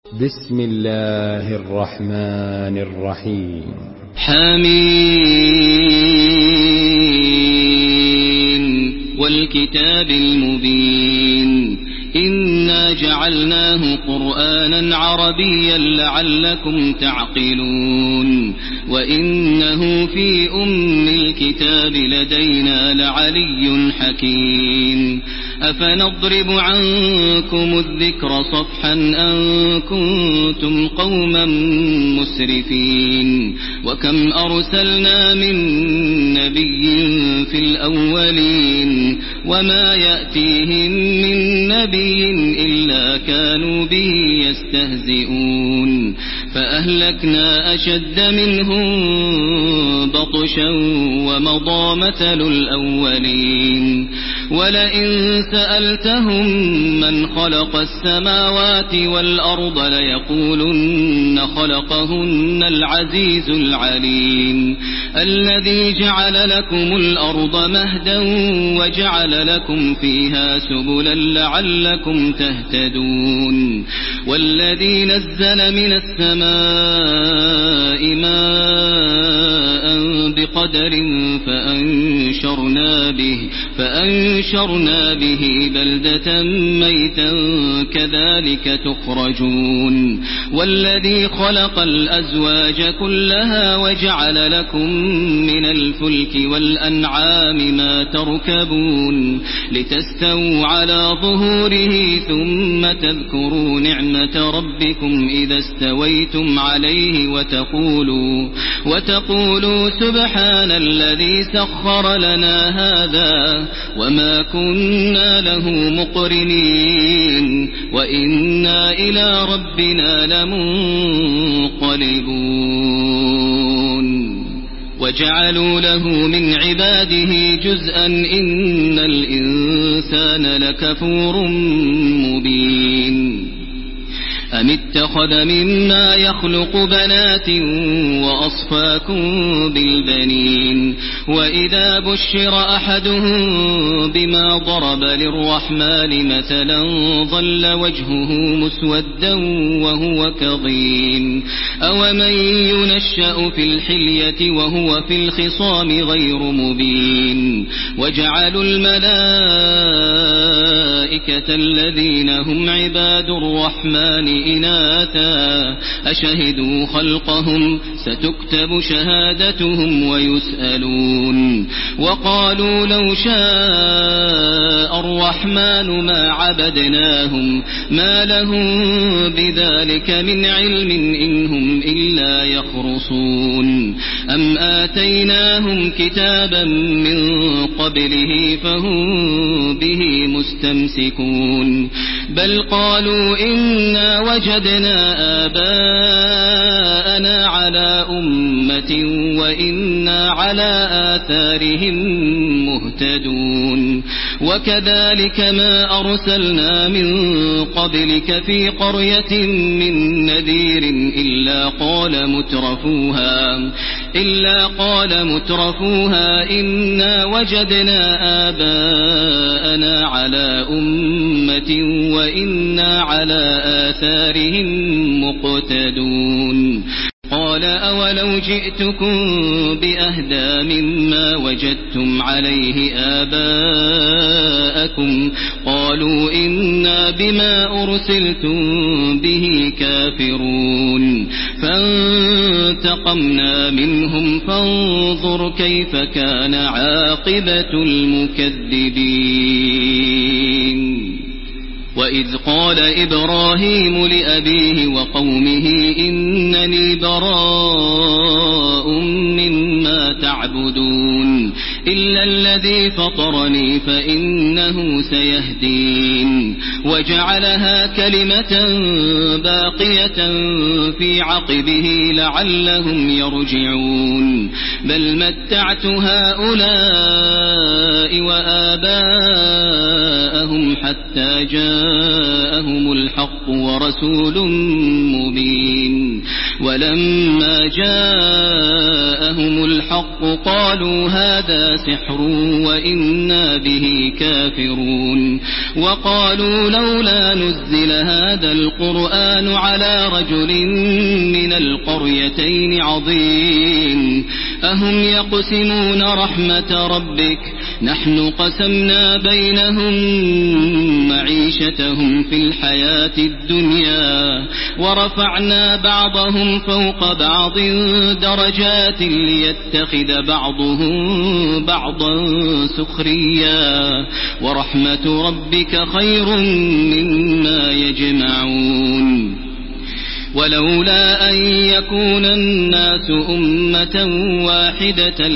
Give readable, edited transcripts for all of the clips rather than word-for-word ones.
بسم الله الرحمن الرحيم. حميم والكتاب المبين إنا جعلناه قرآنا عربيا لعلكم تعقلون وإنه في أم الكتاب لدينا لعلي حكيم أفنضرب عنكم الذكر صفحا أن كنتم قوما مسرفين وكم أرسلنا من نبي في الأولين وما يأتيهم من نبي إلا كانوا به يستهزئون فأهلكنا أشد منهم بطشا ومضى مثل الأولين ولئن سألتهم من خلق السماوات والأرض ليقولن خلقهن العزيز العليم الذي جعل لكم الأرض مهدا وجعل لكم فيها سبلا لعلكم تهتدون والذي نزل من السماء ماء بقدر فأنشرنا به بلدة ميتا كذلك تخرجون والذي خلق الأزواج كلها وجعل لكم من الفلك والأنعام ما تركبون لتستووا على ظهوره ثم تذكروا نعمة ربكم إذا استويتم عليه وتقولوا سبحان الذي سخر لنا هذا وما كنا له مقرنين وإنا إلى ربنا لمنقلبون وجعلوا له من عباده جزءا إن الإنسان لكفور مبين أم اتخذ مما يخلق بنات وأصفاكم بالبنين وإذا بشر أحدهم بما ضرب للرحمن مثلا ظل وجهه مسودا وهو كظيم أومن ينشأ في الحلية وهو في الخصام غير مبين وجعلوا الملائكة الذين هم عباد الرحمن إناثا أشهدوا خلقهم ستكتب شهادتهم ويسألون وقالوا لو شاء الرحمن ما عبدناهم ما لهم بذلك من علم إن هم إلا يخرصون أم آتيناهم كتابا من قبله فهم به مستمسكون بل قالوا إنا وجدنا آباءنا على أمة وإنا على آثارهم مهتدون وكذلك ما أرسلنا من قبلك في قرية من نذير إلا قال مترفوها إنا وجدنا آباءنا على أمة وإنا على آثارهم مقتدون قال أولو جئتكم بأهدى مما وجدتم عليه آباءكم قالوا إنا بما أرسلتم به كافرون فانتقمنا منهم فانظر كيف كان عاقبة المكذبين وإذ قال إبراهيم لأبيه وقومه إنني براء مما تعبدون إلا الذي فطرني فإنه سيهدين وجعلها كلمة باقية في عقبه لعلهم يرجعون بل متعت هؤلاء وآباءهم حتى جاءهم الحق ورسول مبين ولما جاءهم الحق قالوا هذا سحر وإنا به كافرون وقالوا لولا نزل هذا القرآن على رجل من القريتين عظيم أهم يقسمون رحمة ربك نحن قسمنا بينهم معيشتهم في الحياة الدنيا ورفعنا بعضهم فوق بعض درجات ليتخذ بعضهم بعضا سخريا ورحمة ربك خير مما يجمعون ولولا أن يكون الناس أمة واحدة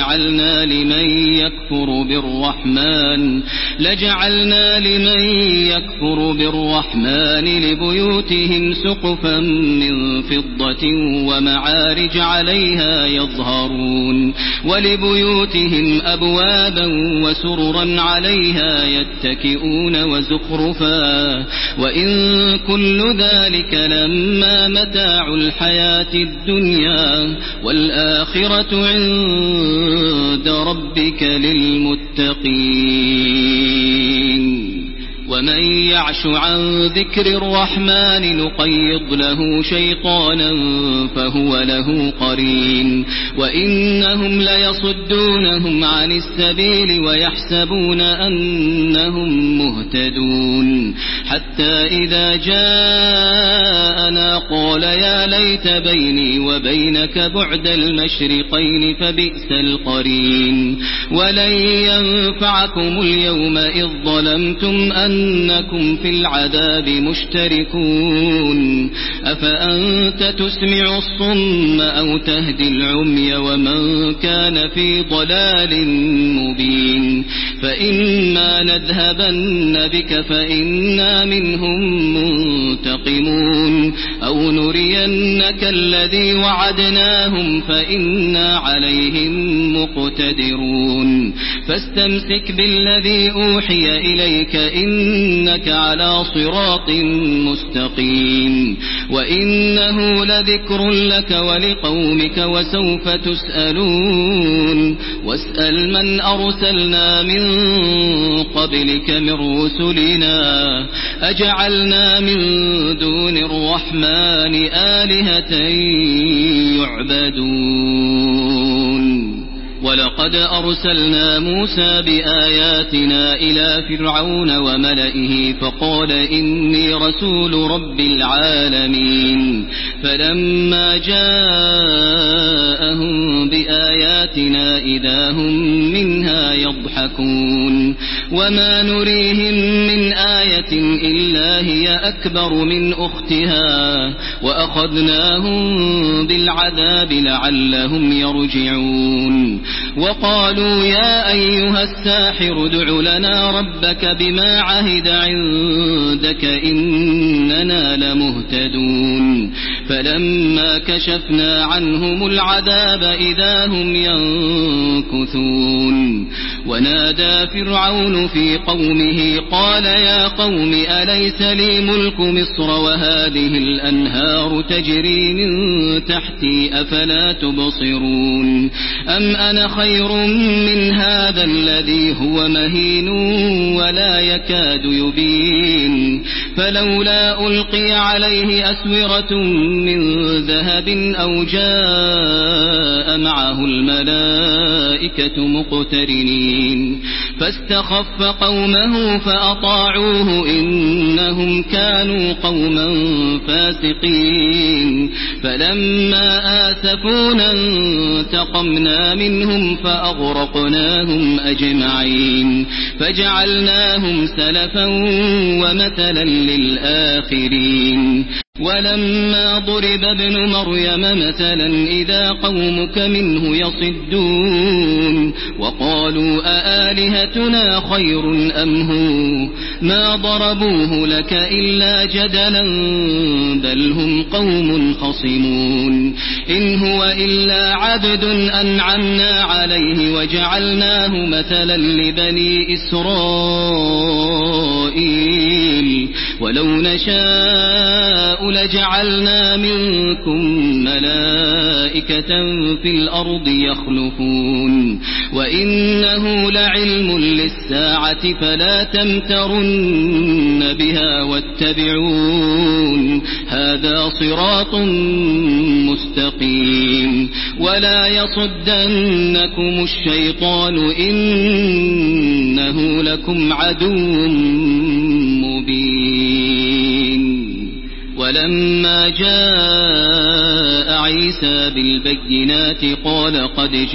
لجعلنا لمن يكفر بالرحمن لبيوتهم سقفا من فضة ومعارج عليها يظهرون ولبيوتهم أبوابا وسررا عليها يتكئون وزخرفا وإن كل ذلك لما متاع الحياة الدنيا والآخرة عند ربك للمتقين ومن يعش عن ذكر الرحمن نقيض له شيطانا فهو له قرين وإنهم ليصدونهم عن السبيل ويحسبون أنهم مهتدون حتى إذا جاءنا قال يا ليت بيني وبينك بعد المشرقين فبئس القرين ولن ينفعكم اليوم إذ ظلمتم أنكم في العذاب مشتركون أفأنت تسمع الصم أو تهدي العمي ومن كان في ضلال مبين فإما نذهبن بك فإنا منهم منتقمون أو نرينك الذي وعدناهم فإنا عليهم مقتدرون فاستمسك بالذي أوحي إليك إنك على صراط مستقيم وإنه لذكر لك ولقومك وسوف تسألون واسأل من أرسلنا من قبلك من رسلنا أجعلنا من دون الرحمن آلهة يعبدون ولقد أرسلنا موسى بآياتنا إلى فرعون وملئه فقال إني رسول رب العالمين فلما جاءهم بآياتنا إذا هم منها يضحكون وما نريهم من آية إلا هي أكبر من أختها وأخذناهم بالعذاب لعلهم يرجعون وقالوا يا أيها الساحر ادع لنا ربك بما عهد عندك إننا لمهتدون فلما كشفنا عنهم العذاب إذا هم ينكثون ونادى فرعون في قومه قال يا قوم أليس لي ملك مصر وهذه الأنهار تجري من تحتي أفلا تبصرون أم أنا خير من هذا الذي هو مهين ولا يكاد يبين فلولا ألقي عليه أسورة من ذهب أو جاء معه الملائكة مقترنين فاستخف قومه فأطاعوه إنهم كانوا قوما فاسقين فلما آسفونا انتقمنا منهم فأغرقناهم أجمعين فجعلناهم سلفا ومثلا للآخرين ولما ضرب ابن مريم مثلا إذا قومك منه يصدون وقالوا أآلهتنا خير أم هو ما ضربوه لك إلا جدلا بل هم قوم خصمون إن هو إلا عبد أنعمنا عليه وجعلناه مثلا لبني إسرائيل ولو نشاء لجعلنا منكم ملائكة في الأرض يخلفون وإنه لعلم للساعة فلا تمترن بها واتبعون هذا صراط مستقيم ولا يصدنكم الشيطان إنه لكم عدو مبين ولما جاء عيسى بالبينات قال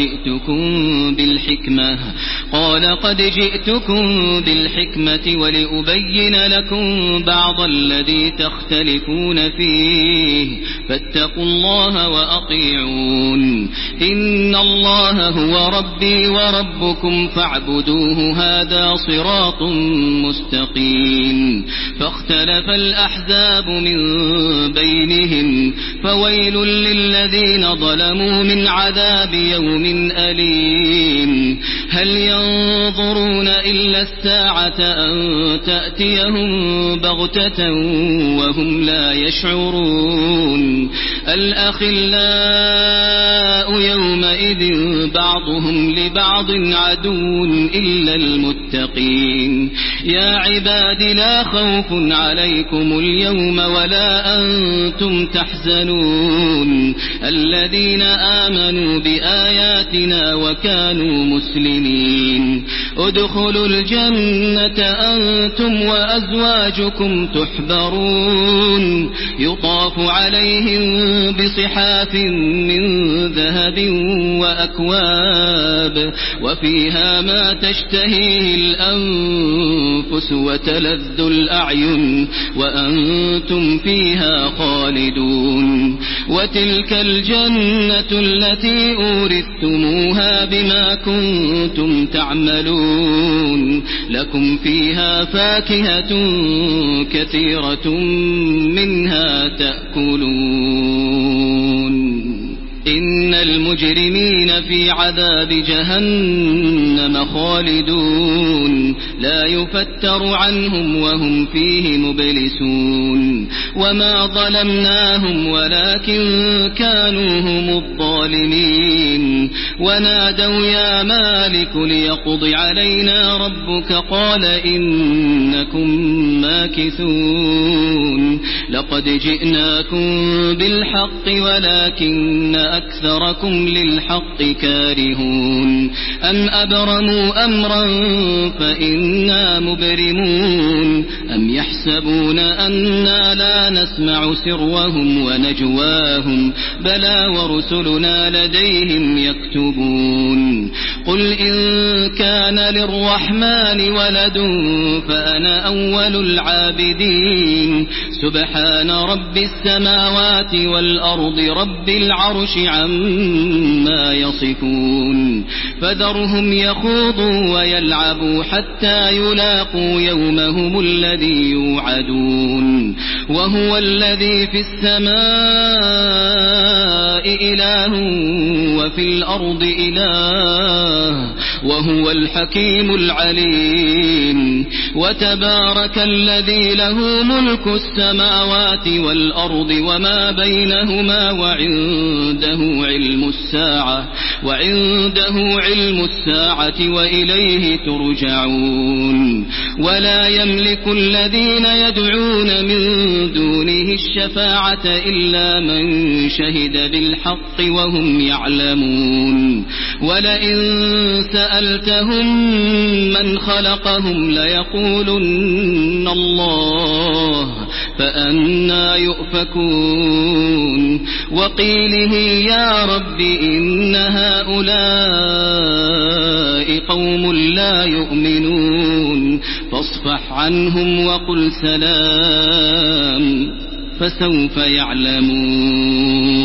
قد جئتكم بالحكمة ولأبين لكم بعض الذي تختلفون فيه فاتقوا الله وأطيعون إن الله هو ربي وربكم فاعبدوه هذا صراط مستقيم فاختلف الأحزاب من بينهم فويل للذين ظلموا من عذاب يوم أليم هل ينظرون إلا الساعة أن تأتيهم بغتة وهم لا يشعرون الأخلاء يومئذ بعضهم لبعض عدو إلا المتقين يا عباد لا خوف عليكم اليوم ولا أنتم تحزنون الذين آمنوا بآياتنا وكانوا مسلمين ادخلوا الجنة أنتم وأزواجكم تحبرون يطاف عليهم بصحاف من ذهب وأكواب وفيها ما تشتهيه الأنفس وتلذ الأعين وأنتم فيها خالدون وتلك الجنة التي أورثتموها بما كنتم تعملون لكم فيها فاكهة كثيرة منها تأكلون إن المجرمين في عذاب جهنم خالدون لا يفتر عنهم وهم فيه مبلسون وما ظلمناهم ولكن كانوا هم الظالمين ونادوا يا مالك ليقض علينا ربك قال إنكم ماكثون لقد جئناكم بالحق ولكن أكثركم للحق كارهون أم أبرموا أمرا فإنا مبرمون أم يحسبون أنا لا نسمع سرهم ونجواهم بلى ورسلنا لديهم يكتبون قل إن كان للرحمن ولد فأنا أول العابدين سبحان رب السماوات والأرض رب العرش عما يصفون فذرهم يخوضوا ويلعبوا حتى يلاقوا يومهم الذي يوعدون وهو الذي في السماء إله وفي الأرض إله وهو الحكيم العليم وتبارك الذي له ملك السماوات والأرض وما بينهما وعنده علم الساعة وإليه ترجعون ولا يملك الذين يدعون من دونه الشفاعة إلا من شهد بالحق وهم يعلمون ولئن سألتهم من خلقهم ليقولن الله فأنى يؤفكون وقيله يا رب إن هؤلاء قوم لا يؤمنون فاصفح عنهم وقل سلام فسوف يعلمون